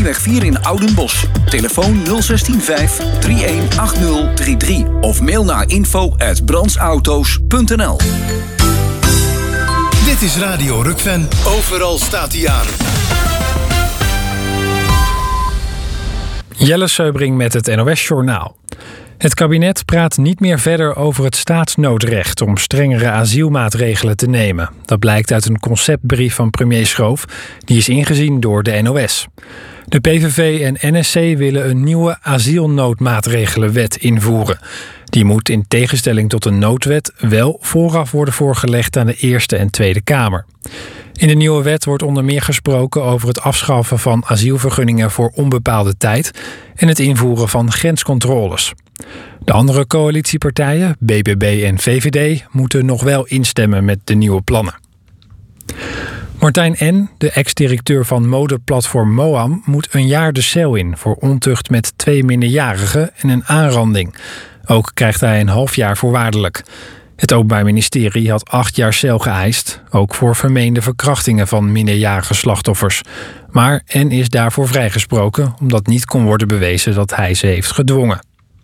Steenweg 4 in Oudenbosch. Telefoon 016 318033 of mail naar info@brandsauto's.nl. Dit is Radio Rukven. Overal staat hij aan. Jelle Seubring met het NOS-journaal. Het kabinet praat niet meer verder over het staatsnoodrecht om strengere asielmaatregelen te nemen. Dat blijkt uit een conceptbrief van premier Schoof. Die is ingezien door de NOS. De PVV en NSC willen een nieuwe asielnoodmaatregelenwet invoeren. Die moet in tegenstelling tot een noodwet wel vooraf worden voorgelegd aan de Eerste en Tweede Kamer. In de nieuwe wet wordt onder meer gesproken over het afschaffen van asielvergunningen voor onbepaalde tijd en het invoeren van grenscontroles. De andere coalitiepartijen, BBB en VVD, moeten nog wel instemmen met de nieuwe plannen. Martijn N., de ex-directeur van modeplatform Moam, moet een jaar de cel in voor ontucht met 2 minderjarigen en een aanranding. Ook krijgt hij een half jaar voorwaardelijk. Het Openbaar Ministerie had 8 jaar cel geëist, ook voor vermeende verkrachtingen van minderjarige slachtoffers. Maar N is daarvoor vrijgesproken, omdat niet kon worden bewezen dat hij ze heeft gedwongen.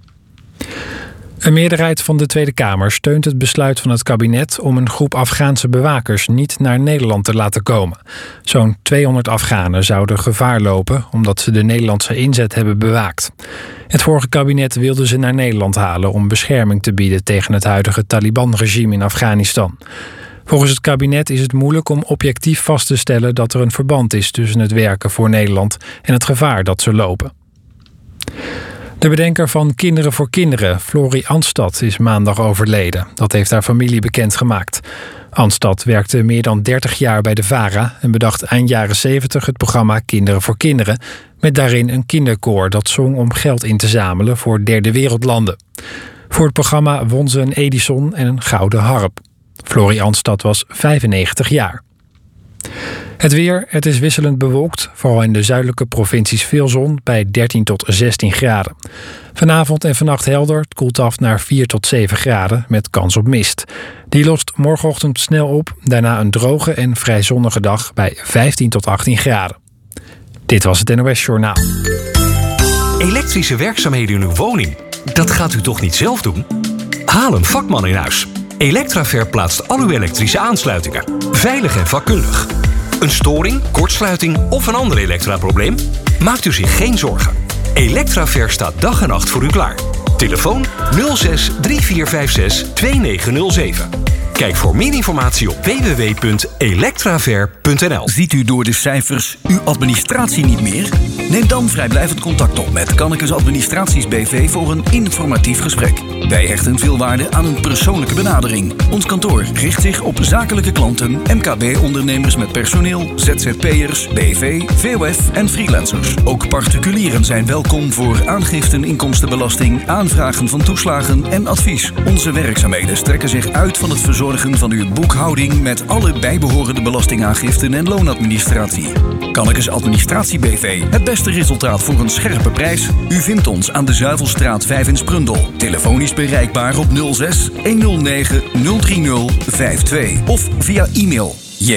Een meerderheid van de Tweede Kamer steunt het besluit van het kabinet om een groep Afghaanse bewakers niet naar Nederland te laten komen. Zo'n 200 Afghanen zouden gevaar lopen omdat ze de Nederlandse inzet hebben bewaakt. Het vorige kabinet wilde ze naar Nederland halen om bescherming te bieden tegen het huidige Taliban-regime in Afghanistan. Volgens het kabinet is het moeilijk om objectief vast te stellen dat er een verband is tussen het werken voor Nederland en het gevaar dat ze lopen. De bedenker van Kinderen voor Kinderen, Florie Anstad, is maandag overleden. Dat heeft haar familie bekendgemaakt. Anstad werkte meer dan 30 jaar bij de VARA en bedacht eind jaren 70 het programma Kinderen voor Kinderen, met daarin een kinderkoor dat zong om geld in te zamelen voor derde wereldlanden. Voor het programma won ze een Edison en een gouden harp. Florie Anstad was 95 jaar. Het weer, het is wisselend bewolkt, vooral in de zuidelijke provincies veel zon bij 13 tot 16 graden. Vanavond en vannacht helder, het koelt af naar 4 tot 7 graden met kans op mist. Die lost morgenochtend snel op, daarna een droge en vrij zonnige dag bij 15 tot 18 graden. Dit was het NOS Journaal. Elektrische werkzaamheden in uw woning, dat gaat u toch niet zelf doen? Haal een vakman in huis. Electraver plaatst al uw elektrische aansluitingen. Veilig en vakkundig. Een storing, kortsluiting of een ander elektraprobleem? Maakt u zich geen zorgen. Electraver staat dag en nacht voor u klaar. Telefoon 06 3456 2907. Kijk voor meer informatie op www.electraver.nl. Ziet u door de cijfers uw administratie niet meer? Neem dan vrijblijvend contact op met Kannekes Administraties BV voor een informatief gesprek. Wij hechten veel waarde aan een persoonlijke benadering. Ons kantoor richt zich op zakelijke klanten, MKB-ondernemers met personeel, ZZP'ers, BV, VOF en freelancers. Ook particulieren zijn welkom voor aangiften inkomstenbelasting, aanvragen van toeslagen en advies. Onze werkzaamheden strekken zich uit van het verzorgen van uw boekhouding met alle bijbehorende belastingaangiften en loonadministratie. Kannekes Administratie BV. Het beste resultaat voor een scherpe prijs. U vindt ons aan de Zuivelstraat 5 in Sprundel. Telefonisch bereikbaar op 06 109 030 52 of via e-mail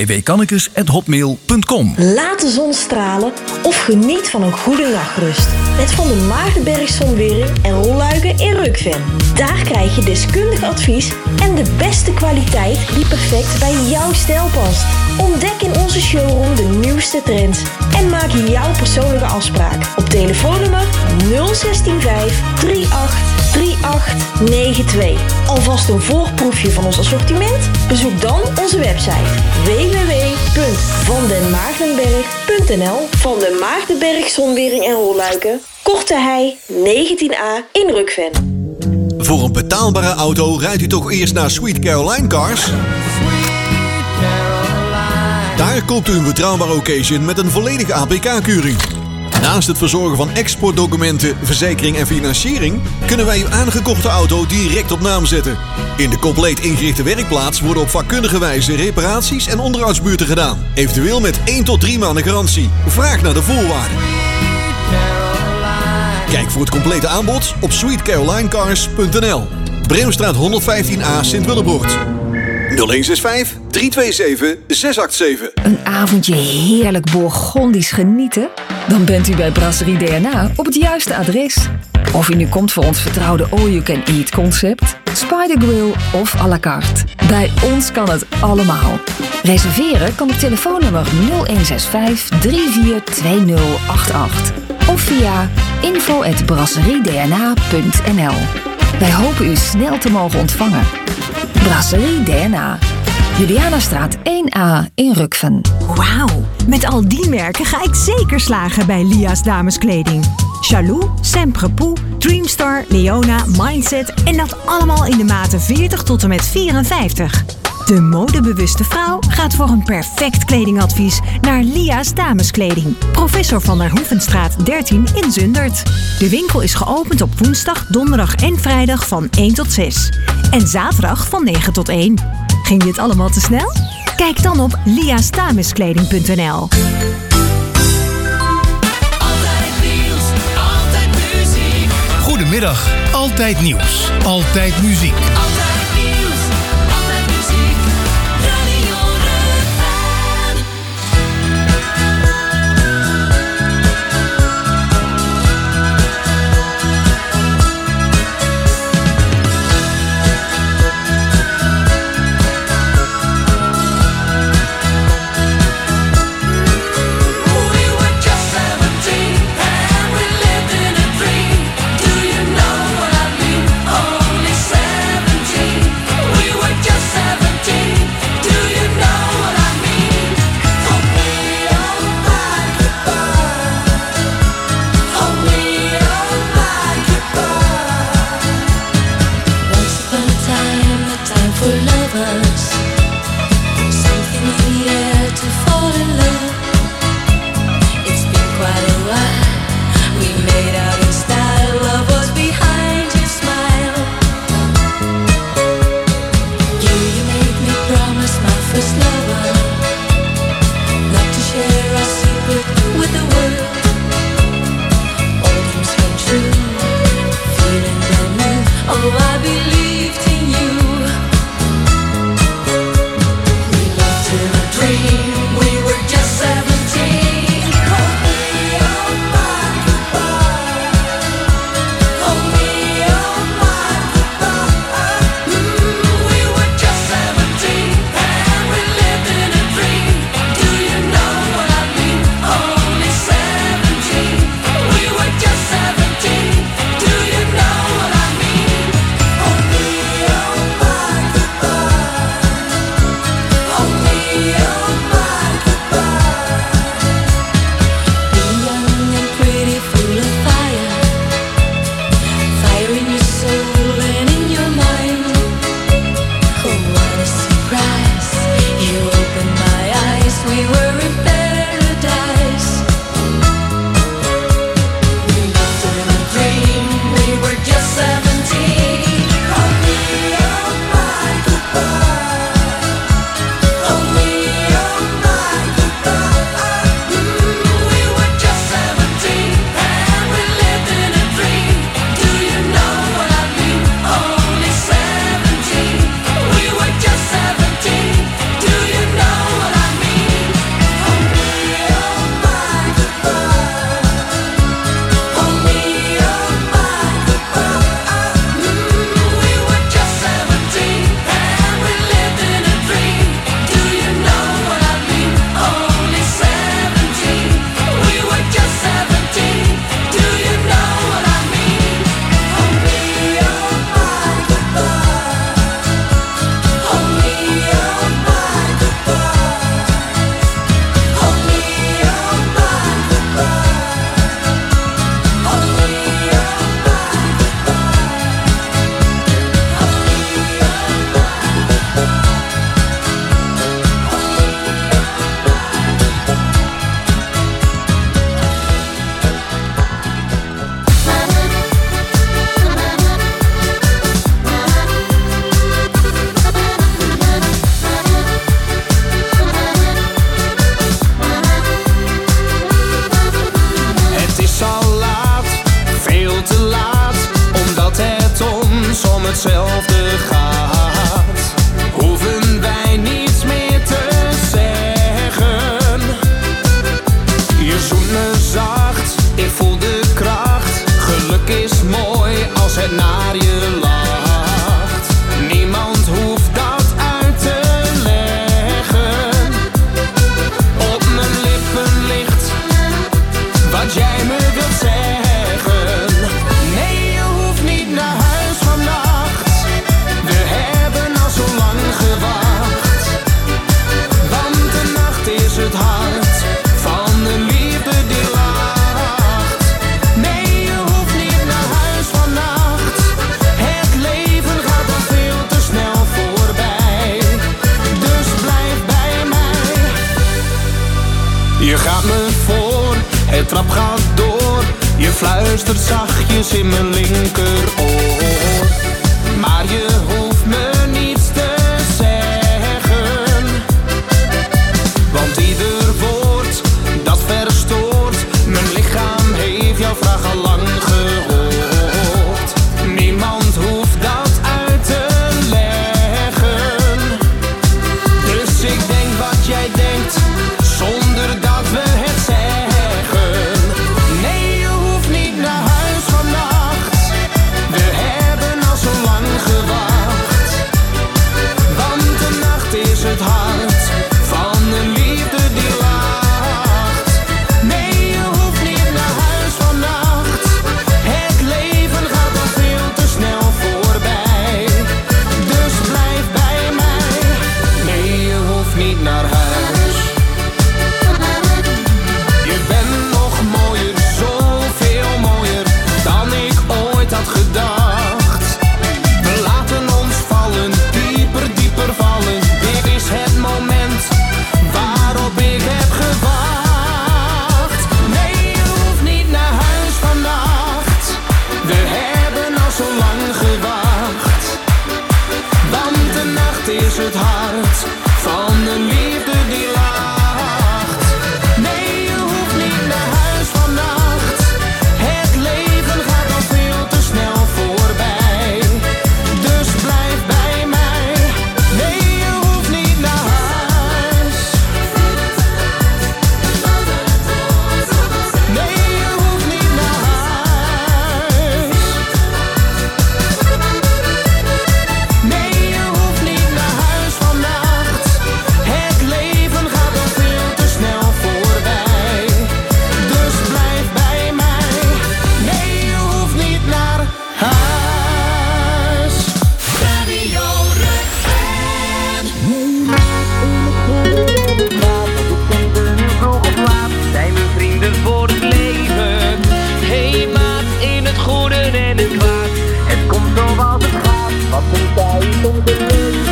jwkannekes@hotmail.com. Laat de zon stralen of geniet van een goede nachtrust. Met Van de Maartenberg Zonwering en rolluiken in Rukven. Daar krijg je deskundig advies en de beste kwaliteit die perfect bij jouw stijl past. Ontdek in onze showroom de nieuwste trends en maak jouw persoonlijke afspraak op telefoonnummer 0165 38 3892. Alvast een voorproefje van ons assortiment? Bezoek dan onze website www.vandenmaartenberg.nl. Van de Maartenberg Zonwering en rolluiken, Korte Hei 19A in Rukven. Voor een betaalbare auto rijdt u toch eerst naar Sweet Caroline Cars? Daar koopt u een betrouwbare occasion met een volledige APK-keuring. Naast het verzorgen van exportdocumenten, verzekering en financiering kunnen wij uw aangekochte auto direct op naam zetten. In de compleet ingerichte werkplaats worden op vakkundige wijze reparaties en onderhoudsbeurten gedaan. Eventueel met 1 tot 3 maanden garantie. Vraag naar de voorwaarden. Kijk voor het complete aanbod op sweetcarolinecars.nl. Breemstraat 115A Sint-Willebroort. 0165 327 687. Een avondje heerlijk Bourgondisch genieten? Dan bent u bij Brasserie DNA op het juiste adres. Of u nu komt voor ons vertrouwde all-you-can-eat concept, Spider Grill of à la carte. Bij ons kan het allemaal. Reserveren kan op telefoonnummer 0165 342088 of via info@brasseriedna.nl. Wij hopen u snel te mogen ontvangen. Brasserie DNA. Julianastraat 1A in Rukven. Wauw, met al die merken ga ik zeker slagen bij Lia's dameskleding. Chalou, Semprepoux, Dreamstar, Leona, Mindset en dat allemaal in de maten 40 tot en met 54. De modebewuste vrouw gaat voor een perfect kledingadvies naar Lia's dameskleding. Professor van der Hoevenstraat 13 in Zundert. De winkel is geopend op woensdag, donderdag en vrijdag van 1 tot 6. En zaterdag van 9 tot 1. Ging dit allemaal te snel? Kijk dan op liasdameskleding.nl. Goedemiddag, Altijd Nieuws, Altijd Muziek. Altijd nieuws, altijd muziek, Radio Rukven. We were just 17 and we lived in a dream. Do you know what I mean? Only 17. We were just 17. Do you know what I mean? Oh me, oh my, goodbye. Oh me, oh my, goodbye. Once upon a time, the time for lovers. Something in the air to fall in love. It's been quite a while. We made out in style. Love was behind your smile. You made me promise my first lover not to share our secret with the world. All dreams came true. Feeling brand new. Oh, I believed in you. We lived in a dream. We were just 17. Oh me, oh my, goodbye. Oh me, oh my, goodbye. We were just 17 and we lived in a dream. Do you know what I mean? Only 17. We were just 17. Do you know what I mean? Oh me, oh my, goodbye. Oh me, oh my, goodbye. Being young and pretty, full of fire. Fire in your soul and in your mind. Oh, what a surprise. You opened my eyes. We were in paradise. We lived in a dream. We were just 17. Oh me, oh my, goodbye. Oh me, oh my, goodbye. We were just 17 and we lived in a dream. Do you know what I mean? Only 17. We were just 17. Do you know what I mean? Oh me, oh my, goodbye. Oh me, oh my, goodbye. We were just 17 and we lived in a dream. Do you know what I mean? Only 17. We were just 17. Do you know what I mean? Oh me, oh my, goodbye. Oh me, oh my, goodbye. Oh me, oh my, goodbye. Oh me, Het is al laat, veel te laat, omdat het ons om hetzelfde gaat. Hoeven wij als het naar je lacht. Niemand hoeft dat uit te leggen. Op mijn lippen ligt wat jij me wilt zeggen. Nee, je hoeft niet naar huis vannacht. We hebben al zo lang gewacht. Want de nacht is het hart van de liefde die lacht. Nee, je hoeft niet naar huis vannacht. Het leven gaat al veel te snel voorbij. Dus blijf bij mij. Je gaat me voor, het trap gaat door. Je fluistert zachtjes in mijn linkeroor. Maar je hoeft me niets te zeggen. Want ieder woord dat verstoort. Mijn lichaam heeft jouw vraag al lang gehoord. Niemand hoeft dat uit te leggen. Dus ik denk wat jij denkt, zonder dat we het zeggen. Nee, je hoeft niet naar huis vannacht. We hebben al zo lang gewacht. Want de nacht is het hart van de liefde die lacht. Nee, je hoeft niet naar huis vannacht. Het leven gaat al veel te snel voorbij. Dus blijf bij mij. Nee, je hoeft niet naar huis. Je bent nog mooier, zoveel mooier dan ik ooit had gedacht. We laten ons vallen, dieper, dieper vallen. Dit is het moment waarop ik heb gewacht. Nee, je hoeft niet naar huis vannacht. We hebben al zo lang gewacht. Want de nacht is het hart van de liefde die lacht. Nee, je hoeft niet naar huis vannacht. Het leven gaat al veel te snel voorbij. Dus blijf bij mij. Nee, je hoeft niet naar huis. Nee, je hoeft niet naar huis. Nee, je hoeft niet naar huis vannacht. Het leven gaat al veel te snel voorbij. Dus blijf bij mij. Nee, je hoeft niet naar huis. Radio Rukven. Vroeg of laat zijn we vrienden voor het leven. Hey maat, in het goede en het kwaad. Het komt zoals het gaat, wat een tijd om te leven.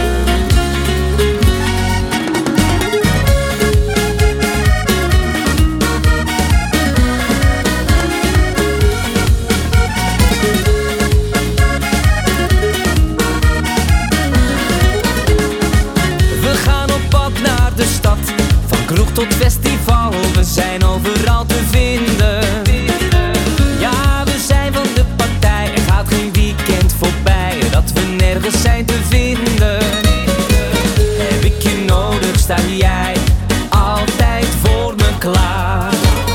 We gaan op pad naar de stad, van kroeg tot festival. We zijn overal te vinden. Ja, we zijn van de partij. Er gaat geen weekend voorbij dat we nergens zijn te vinden. Heb ik je nodig, sta jij altijd voor me klaar.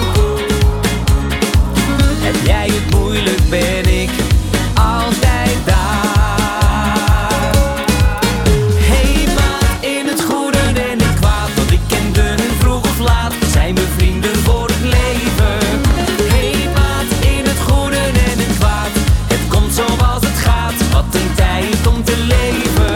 Heb jij het moeilijk, ben ik altijd daar. Hey maat, in het goede en het kwaad, want ik kende hun vroeg of laat. Zijn we vrienden voor het leven? Hey maat, in het goede en het kwaad. Het komt zoals het gaat, wat een tijd om te leven.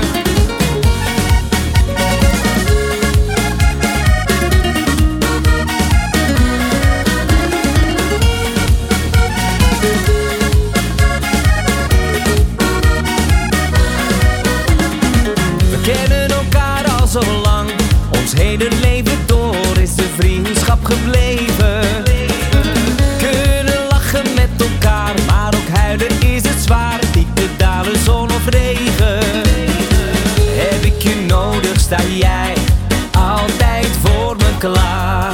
We kennen elkaar al zo lang, ons hele leven door is de vriendschap gebleven. Kunnen lachen met elkaar, maar ook huilen is het zwaar. Diepe dalen, zon of regen. Heb ik je nodig, sta jij altijd voor me klaar.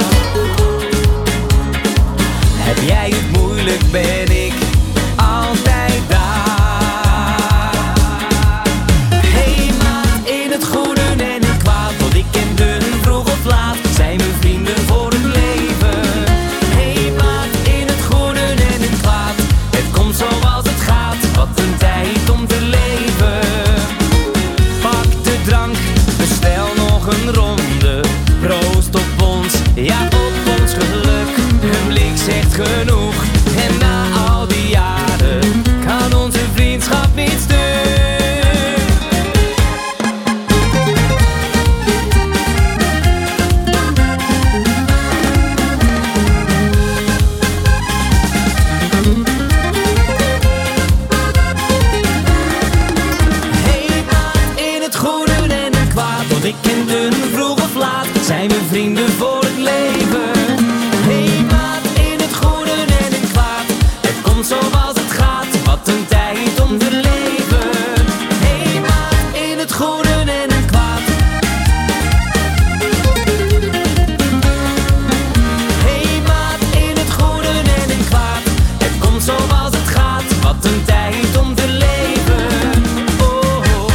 Heb jij het moeilijk, ben ik altijd daar. Hey maat, in het goede en het kwaad, want ik kende hun vroeg of laat. Zijn we vrienden voor het leven? Hey maat, in het goede en het kwaad. Het komt zoals het gaat. nooit genoeg. En na al die jaren kan onze vriendschap niet stuk. Hey maat, in het goede en het kwaad, want ik ken de vroeg of laat, zijn we vrienden voor het leven. Hey maat, in het goede en het kwaad, het komt zoals het gaat, wat een tijd om te leven. Hey maat, in het goede en het kwaad. Hey maat, in het goede en het kwaad, het komt zoals het gaat, wat een tijd om te leven. Oh, oh.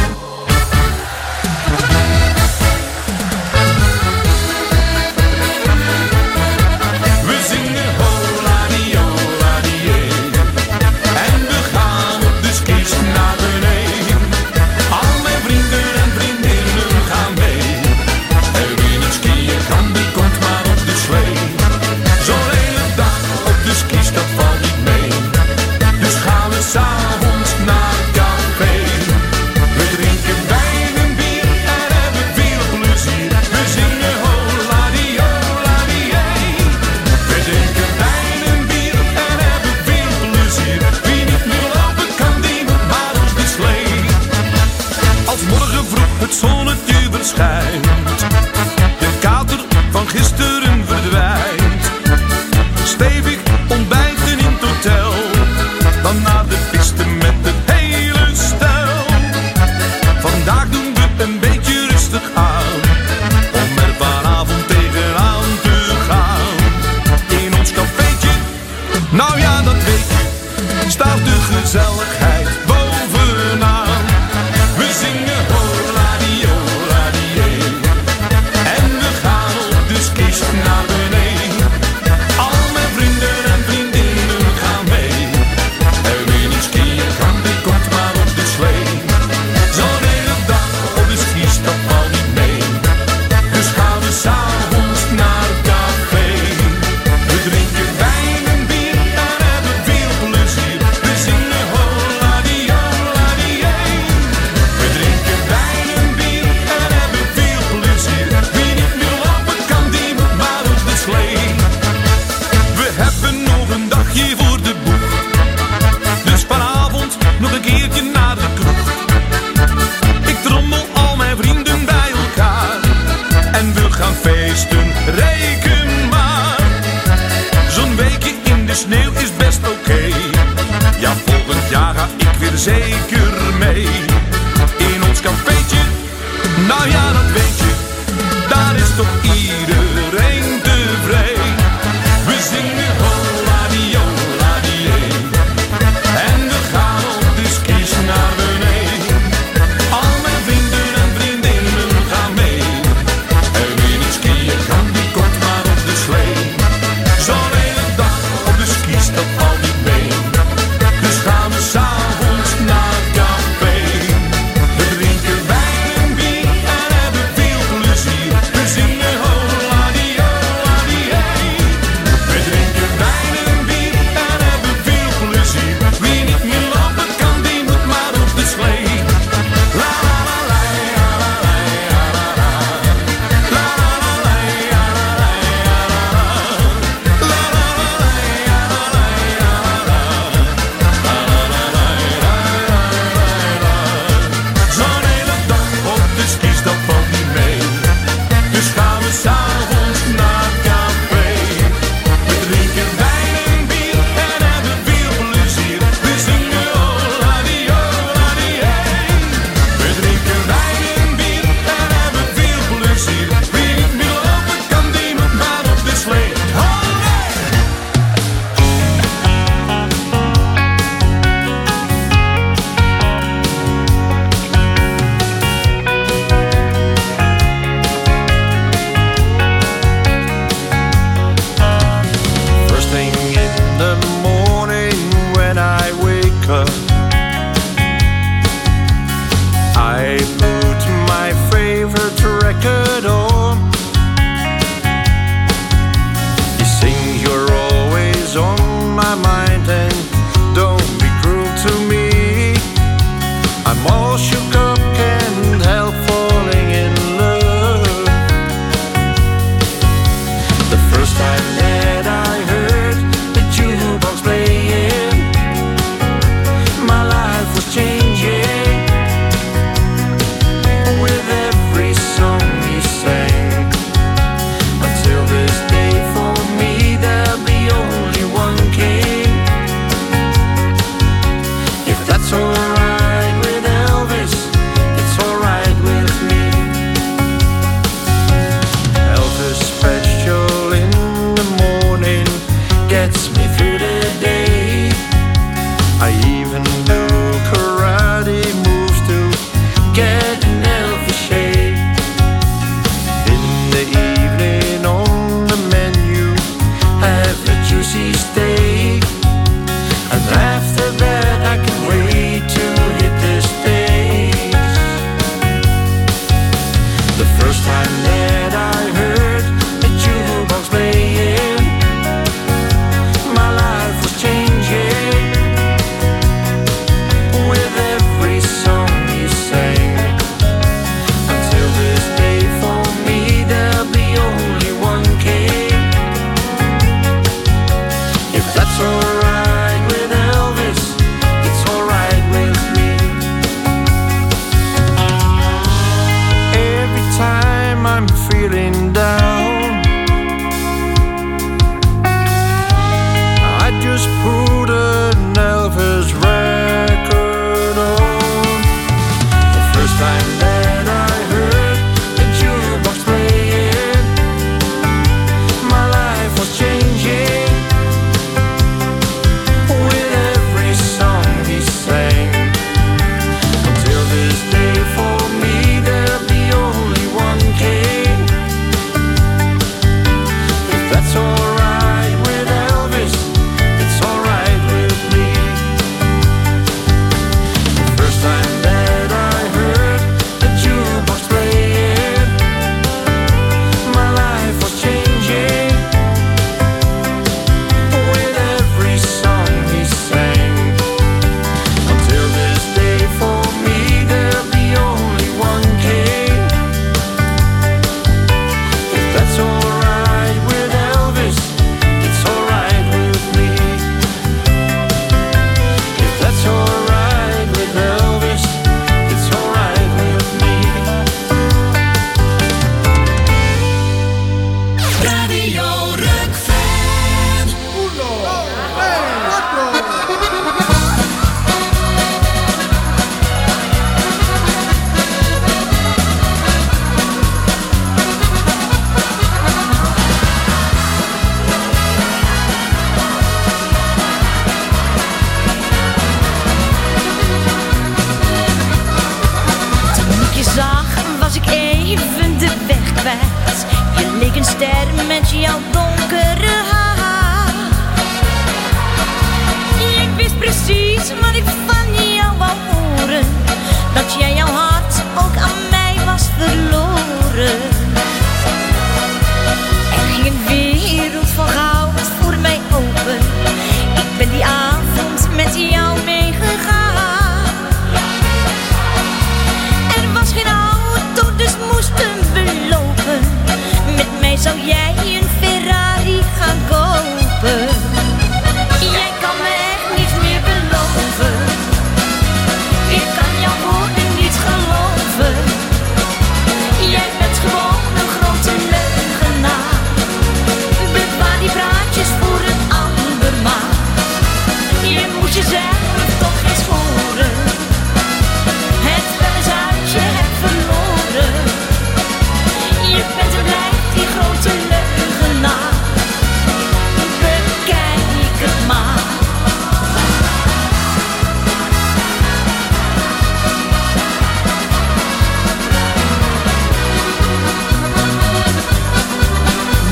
We zingen hola-die-hola-die-hey. En we gaan op de skis naar beneden. Al mijn vrienden en vriendinnen gaan mee. En wie niet skiën kan, die komt maar op de slee. Zo'n hele dag op de skis, dat valt niet mee. Dus gaan we s'avonds naar het café. We drinken wijn en bier en hebben veel plezier. We zingen hola-die-hola-die-hey. We drinken wijn en bier en hebben veel plezier. Wie niet meer lopen kan, die maar op de slee. Als morgen vroeg het zonnetje verschijnt, de kater van gisteren verdwijnt. Stevig ontbijten in het hotel, dan naar de piste met het hele stel. Vandaag doen we een beetje rustig aan, om er vanavond tegenaan te gaan. In ons cafeetje, nou ja dat weet je, staat de gezelligheid bovenaan. We zingen hola-die-hola-die-hey. En we gaan op de skis naar beneden. Al mijn vrienden en vriendinnen gaan mee. En wie niet skiën kan, die komt maar op de slee. Zo'n hele dag op de skis, dat valt niet mee. Dus gaan we s'avonds naar het café. We drinken wijn en bier en hebben veel plezier. We zingen hola-die-hola-die-hey. We drinken wijn en bier en hebben veel plezier. Wie niet meer lopen kan, die maar op de slee. We hebben nog een dagje voor de boeg, dus vanavond nog een keertje naar de kroeg. Ik trommel al mijn vrienden bij elkaar en we gaan feesten, reken maar. Zo'n weekje in de sneeuw is best oké. Ja, volgend jaar ga ik weer zeker mee. In ons cafeetje, nou ja dat weet je, daar is toch iedereen tevreden. We zingen hola-die-hola-die-hey. En we gaan op de skis naar beneden. Al mijn vrienden en vriendinnen gaan mee. En wie niet skiën kan, die komt maar op de slee. Zo'n hele dag op de skis, dat valt niet mee. Dus gaan we s'avonds naar het café.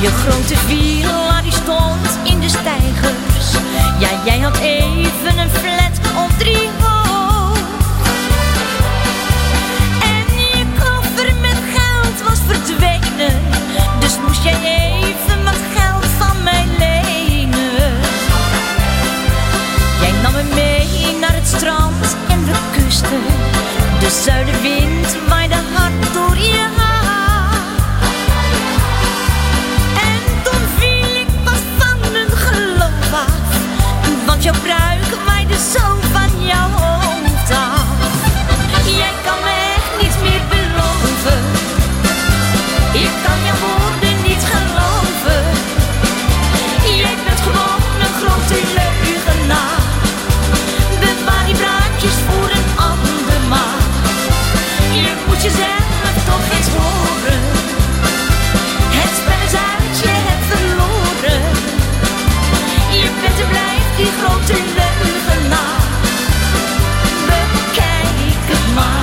Je grote villa die stond in de steigers. Ja, jij had even een flat op 3 hoog. En je koffer met geld was verdwenen. Dus moest jij even wat geld van mij lenen. Jij nam me mee naar het strand en we kusten. De zuidenwind waaide hard door je haar. En toen viel ik pas van mijn geloof af. Want jouw pruik waaide zo van jouw hoofd af. Jij kan me echt niets meer beloven. Ik kan jouw woorden niet geloven. Jij bent gewoon een grote leugenaar. Bewaar die praatjes voor een ander maar. Je moet jezelf toch eens horen. Het spel is uit, je hebt verloren. Je bent en blijft die grote leugenaar. Bekijk het maar.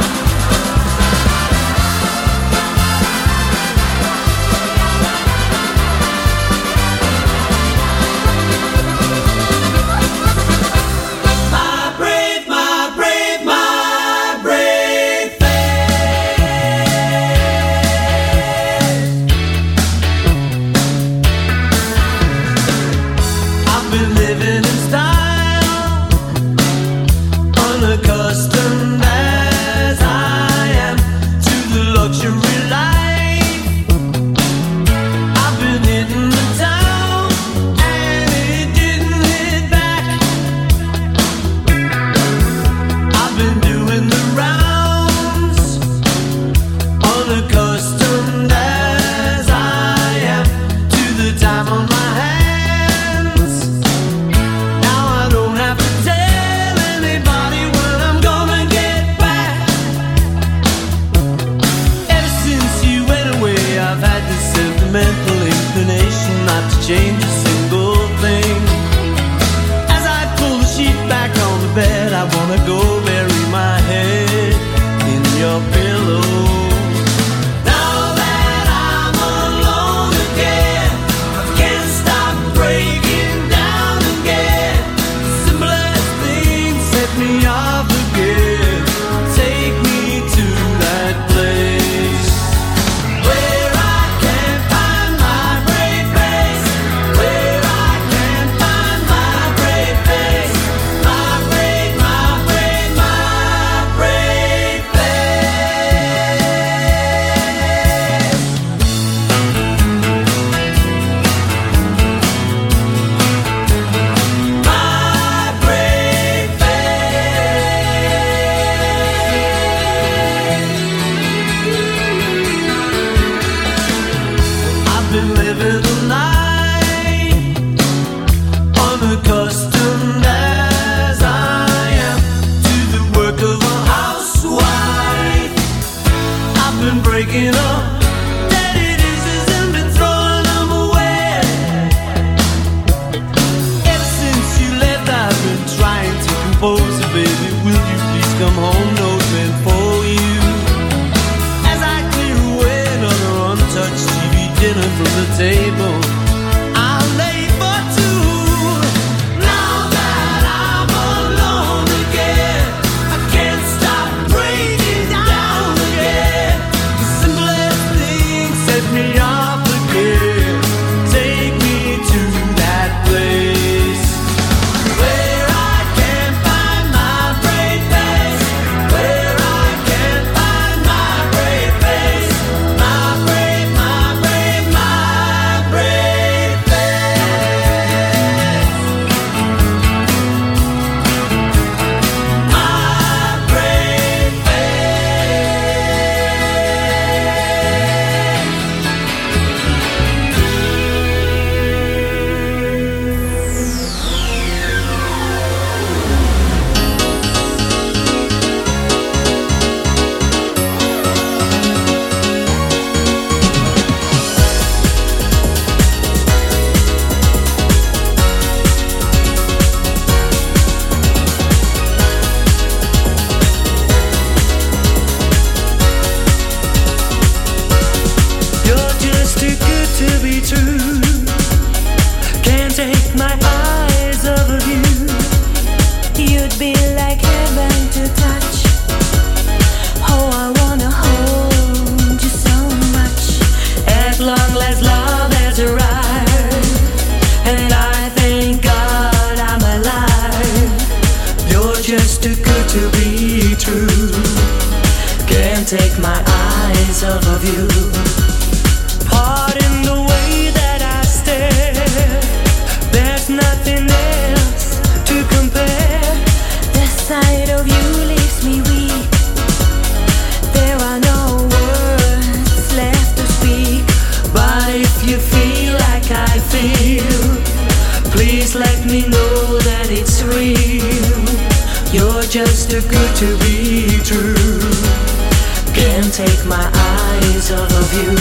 Brave to be true. Can't take my eyes off of you. Pardon the way that I stare. There's nothing else to compare. The sight of you leaves me weak. There are no words left to speak. But if you feel like I feel, please let me know that it's real. You're just too good to be true. Can't take my eyes off of you.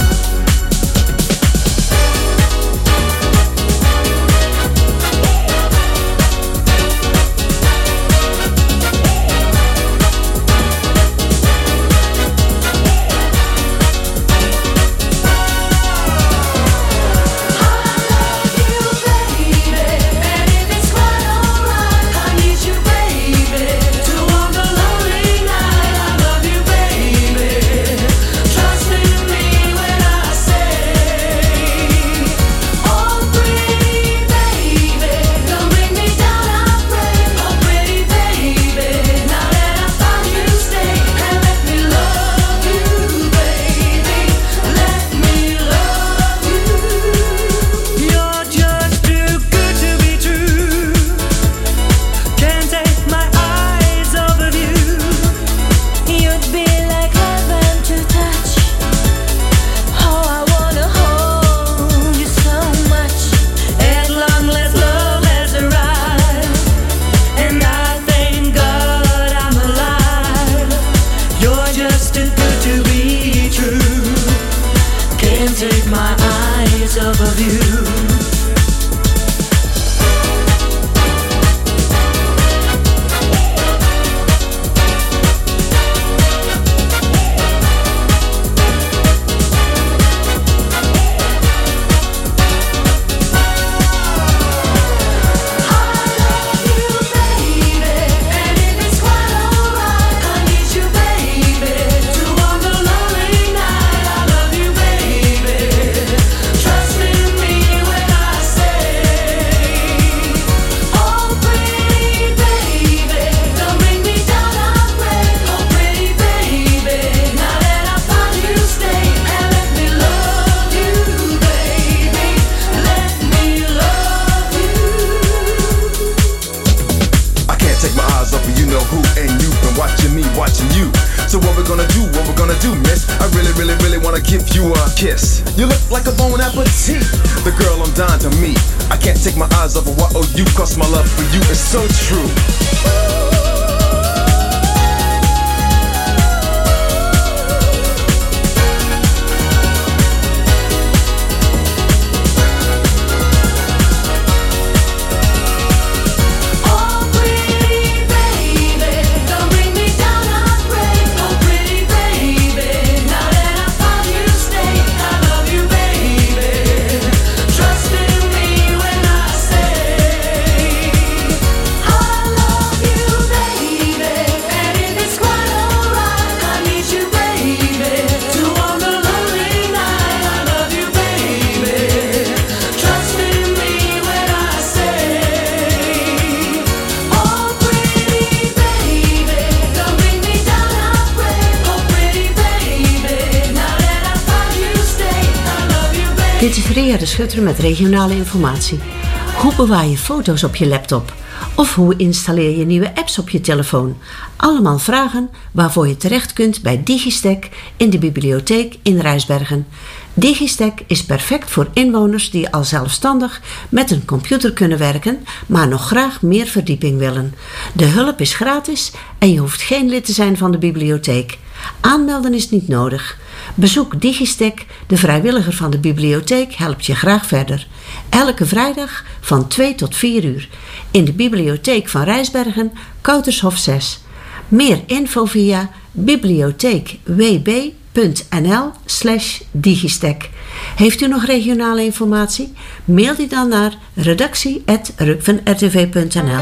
Dit is Ria de Schutter met regionale informatie. Hoe bewaar je foto's op je laptop? Of hoe installeer je nieuwe apps op je telefoon? Allemaal vragen waarvoor je terecht kunt bij Digistek in de bibliotheek in Rijsbergen. Digistek is perfect voor inwoners die al zelfstandig met een computer kunnen werken, maar nog graag meer verdieping willen. De hulp is gratis en je hoeft geen lid te zijn van de bibliotheek. Aanmelden is niet nodig. Bezoek Digistek, de vrijwilliger van de bibliotheek helpt je graag verder. Elke vrijdag van 2 tot 4 uur. In de bibliotheek van Rijsbergen, Koutershof 6. Meer info via bibliotheekwb.nl/digistek. Heeft u nog regionale informatie? Mail die dan naar redactie@rukvenrtv.nl.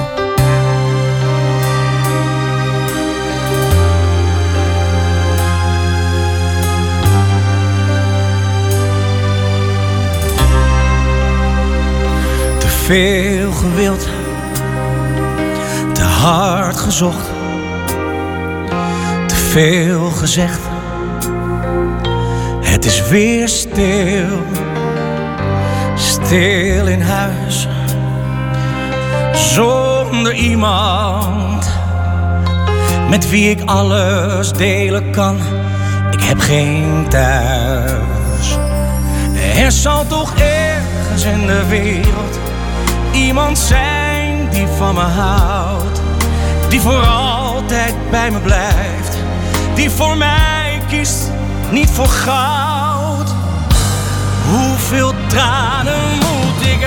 Veel gewild, te hard gezocht, veel gezegd, het is weer stil. Stil in huis, zonder iemand met wie ik alles delen kan. Ik heb geen thuis. Er zal toch ergens in de wereld iemand zijn die van me houdt, die voor altijd bij me blijft, die voor mij kiest, niet voor goud. Hoeveel tranen moet ik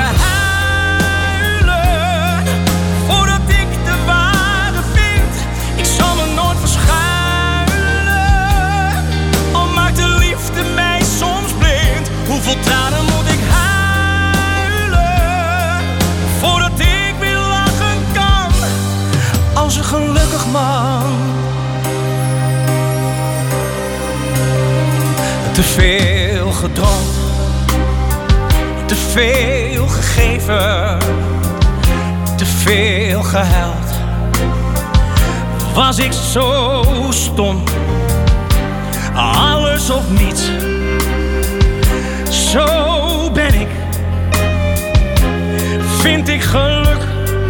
huilen voordat ik de waarde vind? Ik zal me nooit verschuilen, al maakt de liefde mij soms blind. Hoeveel tranen moet ik huilen voordat ik weer lachen kan als een gelukkig man? Te veel gedroomd, te veel gegeven, te veel gehuild. Was ik zo stom, alles of niets. Zo ben ik, vind ik geluk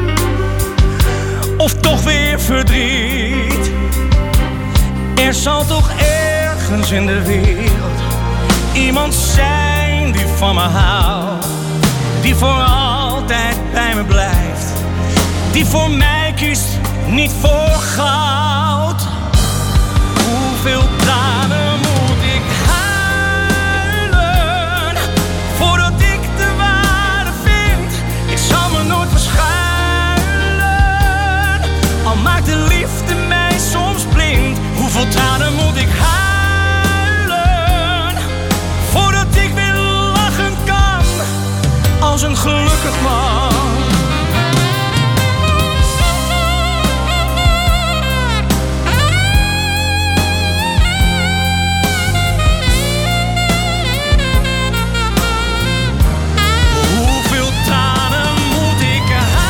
of toch weer verdriet. Er zal toch ergens in de wereld iemand zijn die van me houdt, die voor altijd bij me blijft, die voor mij kiest, niet voor goud. Hoeveel tranen moet ik huilen voordat ik de waarde vind? Ik zal me nooit verschuilen, al maakt de liefde mij soms blind. Hoeveel tranen moet ik huilen voordat ik weer lachen kan als een gelukkig man? Hoeveel tranen moet ik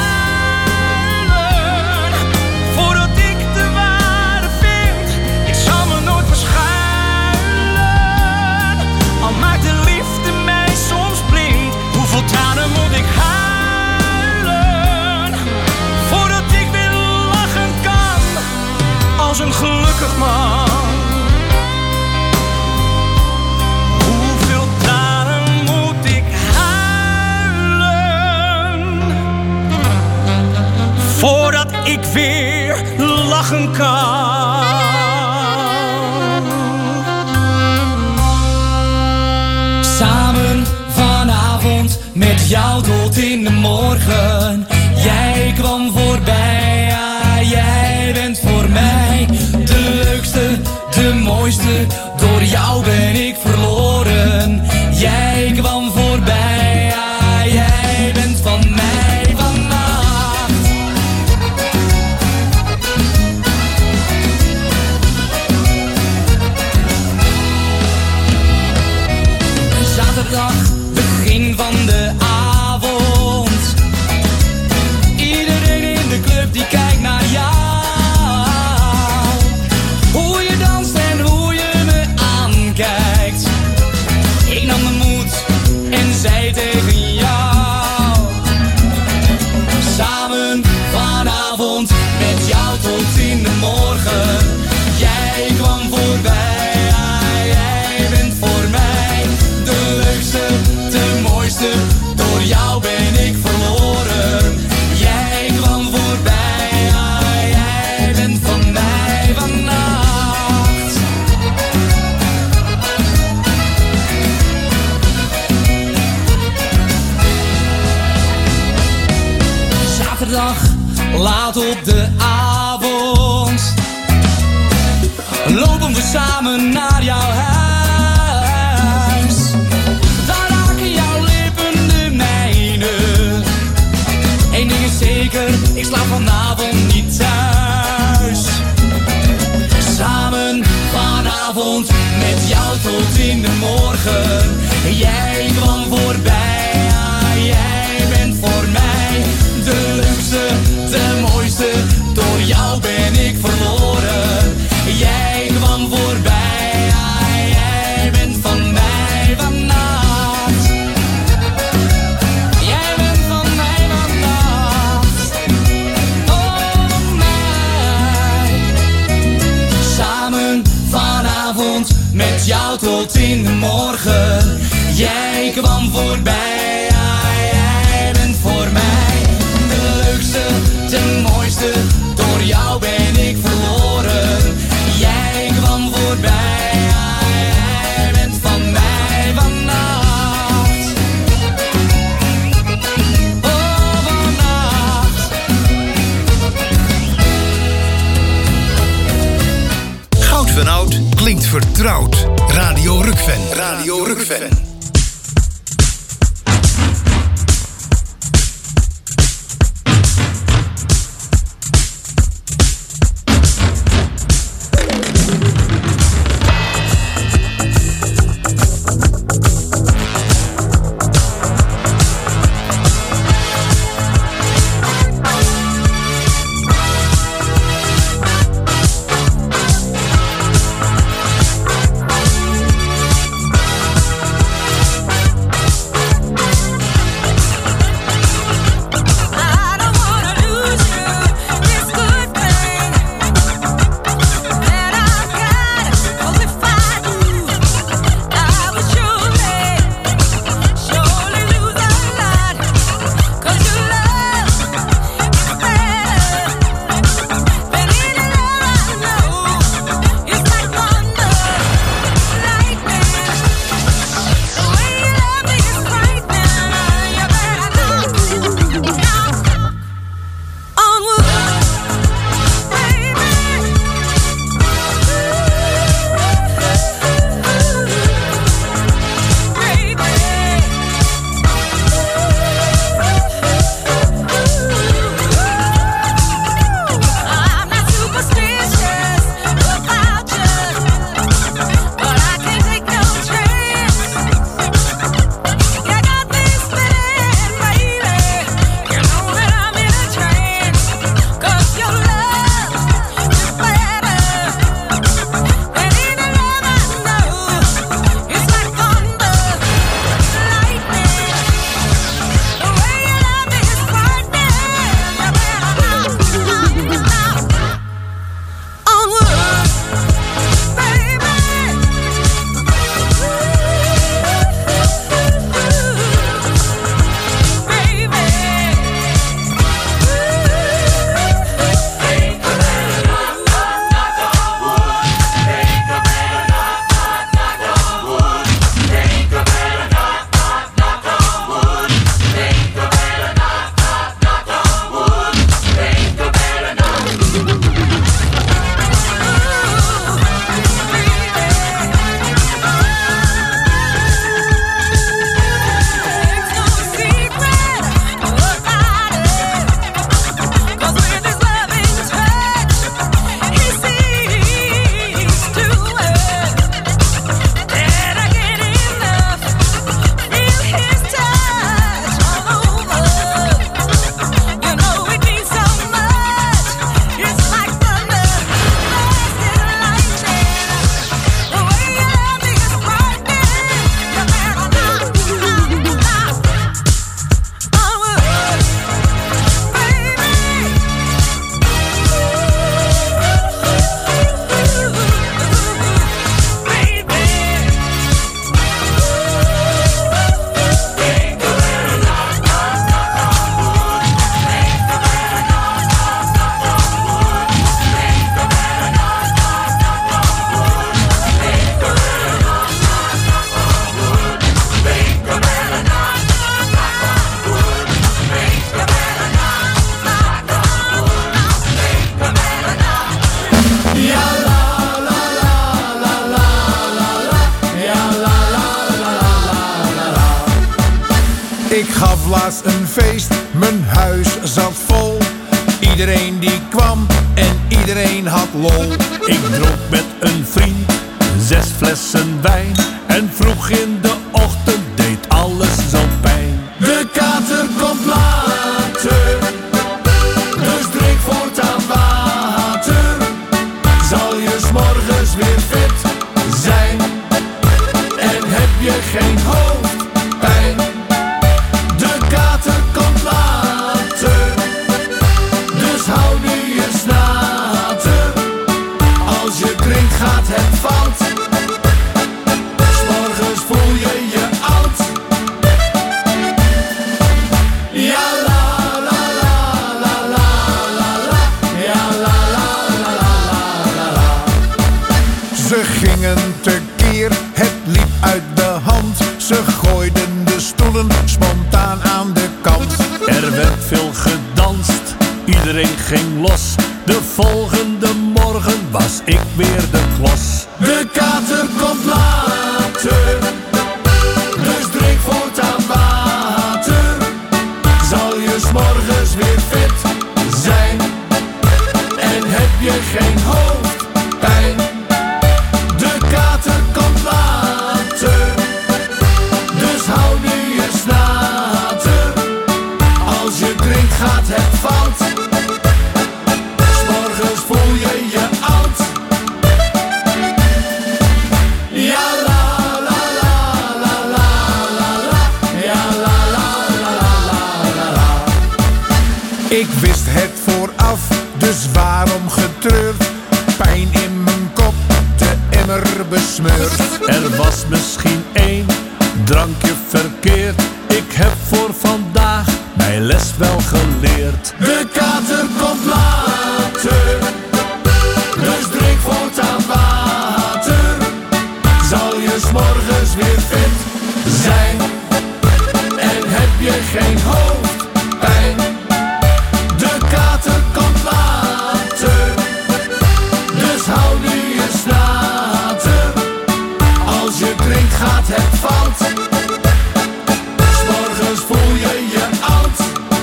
huilen voordat ik de waarde vind? Ik zal me nooit verschuilen, al maakt de liefde mij soms blind. Hoeveel tranen moet ik huilen voordat ik weer lachen kan als een gelukkig man? Hoeveel tranen moet ik huilen voordat ik weer lachen kan? Samen vanavond met jou tot in de morgen. Jij kwam voorbij, ja, jij bent voor mij de leukste, de mooiste. Door jou ben ik verloren. Jij kwam voorbij, ja, jij bent van mij vannacht. Zaterdag, begin van de avond. Iedereen in de club die kijkt naar jou. Hoe je danst en hoe je me aankijkt. Ik nam de moed en zei tegen jou. Samen vanavond met jou tot in de morgen. Jij kwam voorbij, ja, jij bent voor mij de leukste, de mooiste. Door jou ben ik verloren. Jij kwam voorbij, ja, jij bent van mij vannacht. Zaterdag, laat op de avond, lopen we samen naar jouw huis. Daar raken jouw lippen de mijne. Eén ding is zeker, ik slaap vanavond niet thuis. Samen vanavond met jou tot in de morgen. Jij kwam voorbij, ja, jij bent voor mij de leukste, de mooiste. Door jou ben ik verloren. Jij kwam oud in de morgen. Jij kwam voorbij, jij bent voor mij de leukste, de mooiste. Door jou ben ik verloren. Jij kwam voorbij, jij bent van mij vannacht. Oh, vannacht. Goud van Oud klinkt vertrouwd. Radio Rukven. Radio Rukven. Ik gaf laatst een feest, mijn huis zat vol. Iedereen die kwam en iedereen had lol. Ik dronk met een vriend 6 flessen wijn. En vroeg in de ochtend deed alles zo pijn. De kater komt later, dus drink voortaan water. Zal je 's morgens weer fit zijn en heb je geen hoofdpijn. De kater komt later, dus hou nu je snater. Als je drinkt gaat het fout. 's los. De volgende morgen was ik weer de klos. De kater komt later, dus drink voortaan water. Zal je 's morgens weer fit zijn en heb je geen hoofdpijn. De kater komt later, dus hou nu je snater. Als je drinkt gaat het fout, 's morgens voel je je oud. Ja la la la la la la la, ja la la la la la la. Ik wist het vooraf, dus waarom getreurd? Pijn in mijn kop, de emmer besmeurd. Er was misschien 1 drankje verkeerd. Ik heb voor vandaag mijn les wel geleerd. De kater komt later, dus drink voortaan water. Zal je 's morgens weer fit zijn en heb je geen hoofdpijn. De kater komt later, dus hou nu je snater. Als je drinkt gaat het fout, 's morgens voel je je oud.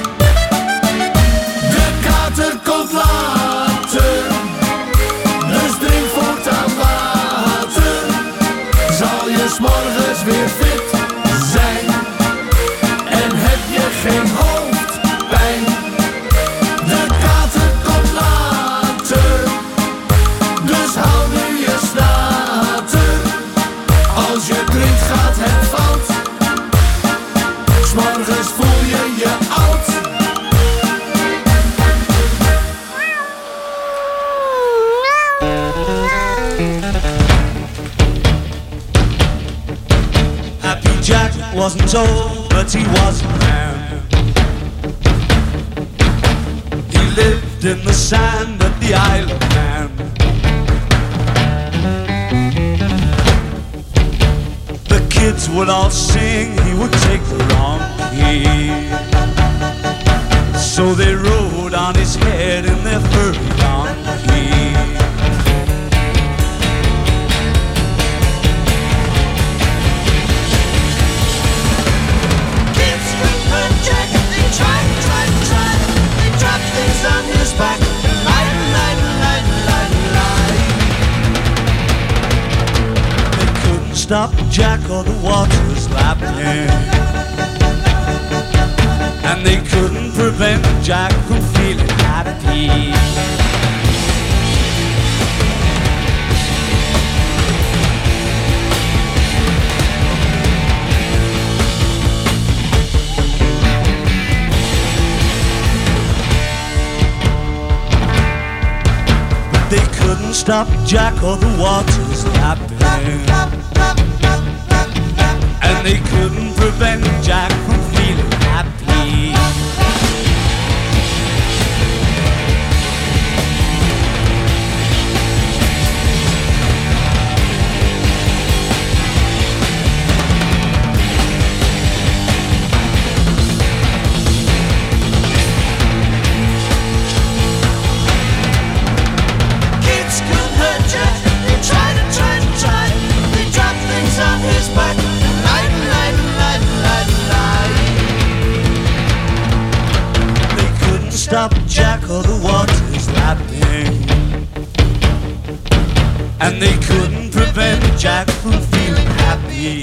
De kater komt later, dus drink voortaan water. Zal je 's morgens weer fit zijn en heb je geen hoofdpijn. De kater komt later, dus hou nu je snater. Als je drinkt gaat het fout, 's morgens voel je je oud. Happy Jack wasn't old, but he was a man. He lived in the sand of the Isle of Man. The kids would all sing, he would take the wrong key. So they rode on his head in their furry donkey. Kids couldn't hurt Jack. They tried. They dropped things on his back. Lie. They couldn't stop Jack or the waters lapping. And they couldn't prevent Jack from feeling happy. But they couldn't stop Jack or the waters lapping. And they couldn't prevent Jack from feeling happy. Kids couldn't hurt Jack. They tried. They dropped things on his back. Lie. They couldn't stop Jack or the waters lapping. And they couldn't prevent Jack from feeling happy.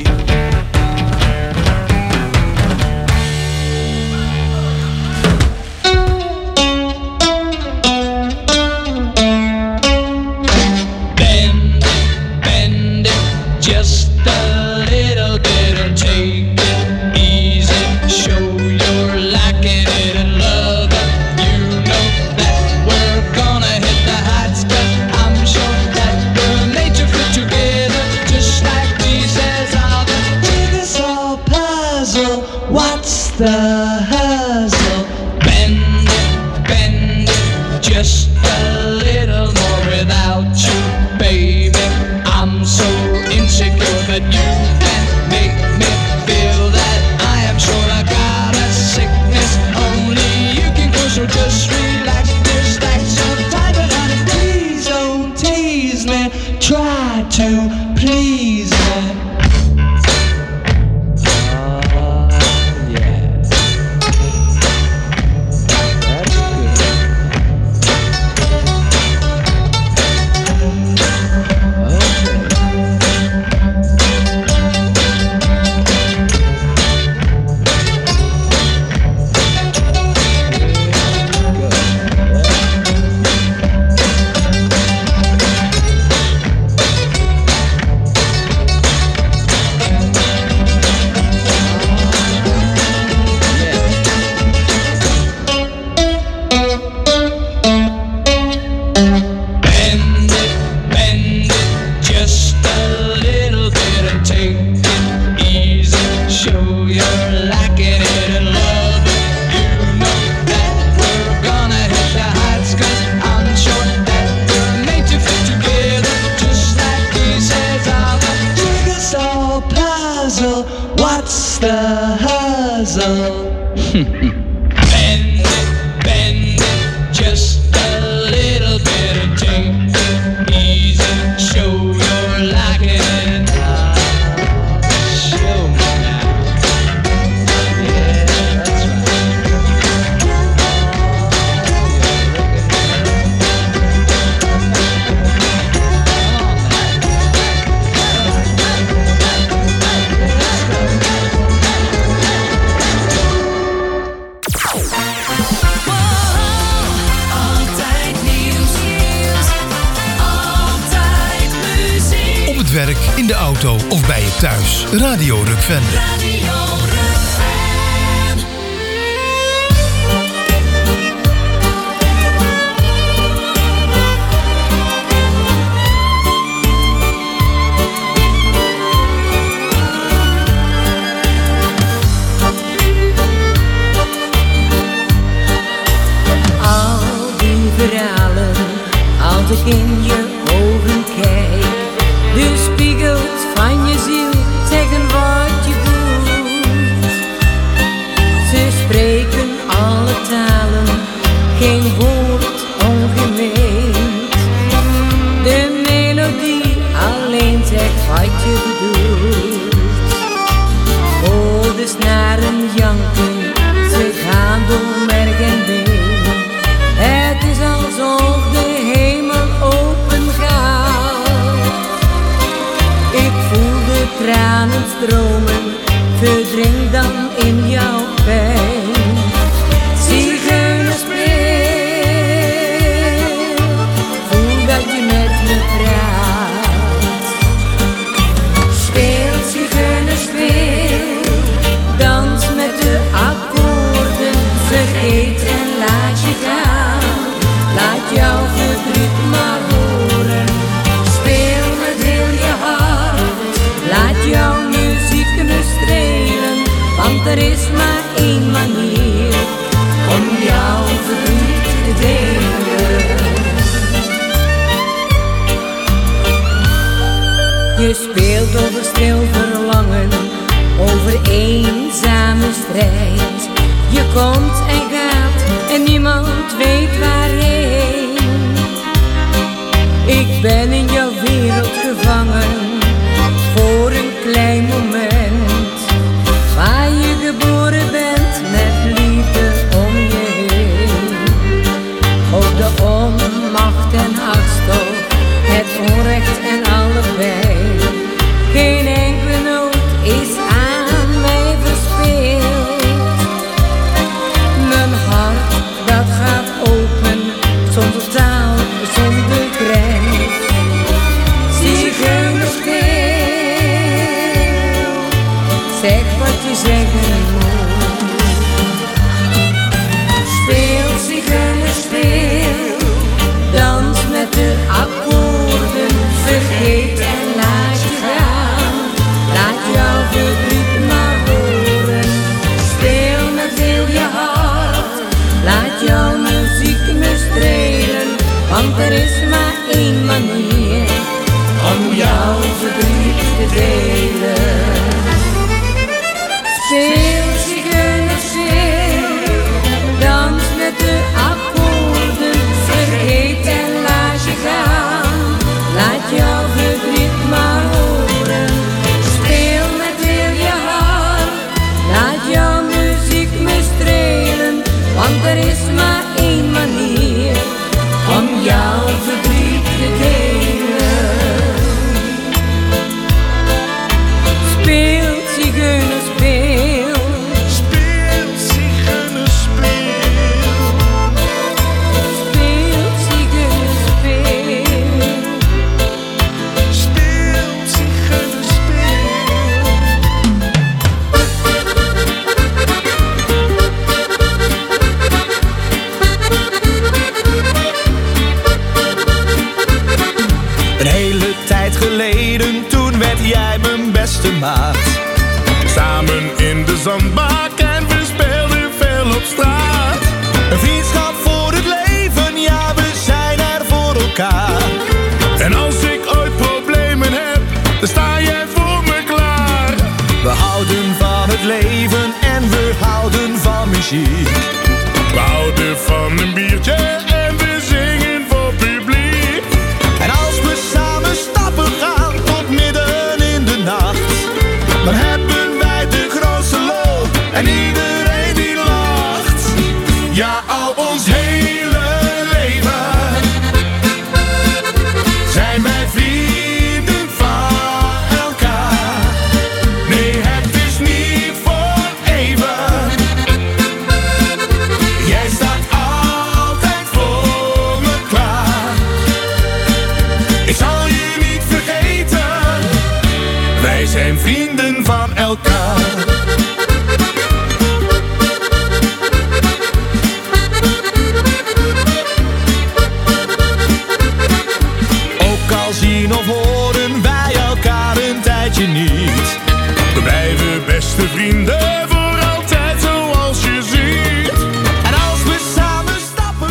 Bend it just a little bit and take it easy. Show you're liking it and love it. You know that we're gonna hit the heights, 'cause I'm sure that we're made to fit together, just like pieces of a jigsaw puzzle. What's the hustle? Bend it just a little more without you, baby. I'm so insecure that you can make me feel that I am sure I got a sickness only you can cure. So just relax, there's stacks to please me. What's the hustle? Bend it, just a little bit of take it easy, show you're liking it. Show me now. Yeah, that's Op het werk, in de auto of bij je thuis. Radio Rukven. Al die verhalen, als ik in je ogen kijk, de spiegels van je ziel zeggen wat je doet. Ze spreken alle talen, geen woord ongemeend. De melodie alleen zegt wat je bedoelt. Oh, de snaren janken, ze gaan door merg en been. Het is alsof de hemel open gaat. Ik voel de tranen stromen, verdring dan in jouw pijn. Zigeunerspeel, voel dat je met me praat. Speel zigeunerspeel, dans met de akkoorden, vergeet en laat je gaan. Laat jouw verdriet maar horen, speel met heel je hart. Laat jouw muziek me strelen, want er is maar één manier om jouw verdriet te delen. Je speelt over stil verlangen, over eenzame strijd. Je komt en gaat en niemand weet waarheen. Ik ben in jouw wereld gevangen voor een klein moment, waar je geboren bent met liefde om je heen. Ook de onmacht en hartstocht, het onrecht en alle pijn, geen enkele noot is aan mij verspeeld. Mijn hart dat gaat open, zonder taal, zonder grens. Zigeunerspeel, zeg wat je zeggen moet. Speel zigeunerspeel, dans met de akkoorden, vergeet en laat je gaan. Laat jouw verdriet maar horen, speel met heel je hart. Laat jouw muziek me strelen, want er is maar één manier om jouw verdriet te delen. Speel zigeunerspeel, dans met de akkoorden, vergeet en laat je gaan. Laat jouw verdriet elkaar. Ook al zien of horen wij elkaar een tijdje niet, we blijven beste vrienden voor altijd zoals je ziet. En als we samen stappen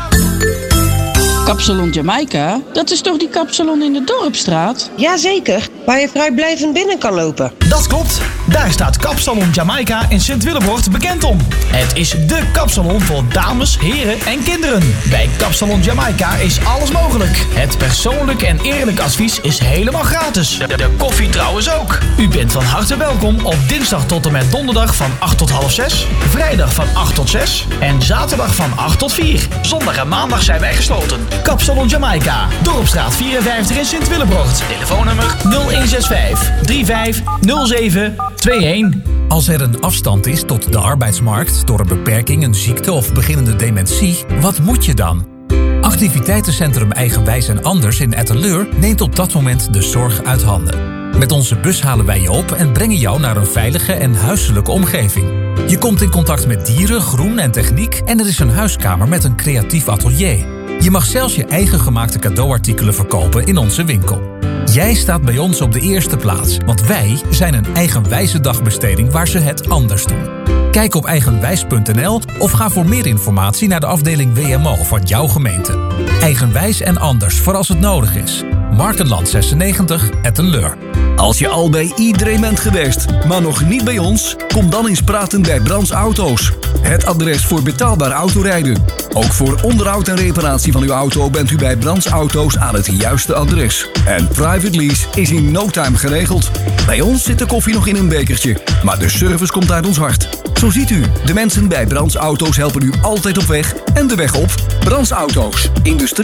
gaan. Kapsalon Jamaica, dat is toch die kapsalon in de Dorpstraat? Jazeker, waar je vrijblijvend binnen kan lopen. Dat klopt. Daar staat Kapsalon Jamaica in Sint-Willebroort bekend om. Het is dé kapsalon voor dames, heren en kinderen. Bij Kapsalon Jamaica is alles mogelijk. Het persoonlijk en eerlijk advies is helemaal gratis. De koffie trouwens ook. U bent van harte welkom op dinsdag tot en met donderdag van 8 tot half 6, vrijdag van 8 tot 6 en zaterdag van 8 tot 4. Zondag en maandag zijn wij gesloten. Kapsalon Jamaica, Dorpstraat 54 in Sint-Willebroort. Telefoonnummer 0165 3507 21. Als er een afstand is tot de arbeidsmarkt door een beperking, een ziekte of beginnende dementie, wat moet je dan? Activiteitencentrum Eigenwijs en Anders in Etteleur neemt op dat moment de zorg uit handen. Met onze bus halen wij je op en brengen jou naar een veilige en huiselijke omgeving. Je komt in contact met dieren, groen en techniek en er is een huiskamer met een creatief atelier. Je mag zelfs je eigen gemaakte cadeauartikelen verkopen in onze winkel. Jij staat bij ons op de eerste plaats, want wij zijn een eigenwijze dagbesteding waar ze het anders doen. Kijk op eigenwijs.nl of ga voor meer informatie naar de afdeling WMO van jouw gemeente. Eigenwijs en anders voor als het nodig is. Markenland 96, Etteleur. Als je al bij iedereen bent geweest, maar nog niet bij ons, kom dan eens praten bij Brands Auto's. Het adres voor betaalbaar autorijden. Ook voor onderhoud en reparatie van uw auto bent u bij Brands Auto's aan het juiste adres. En private lease is in no time geregeld. Bij ons zit de koffie nog in een bekertje, maar de service komt uit ons hart. Zo ziet u, de mensen bij Brands Auto's helpen u altijd op weg en de weg op. Brands Auto's, industrie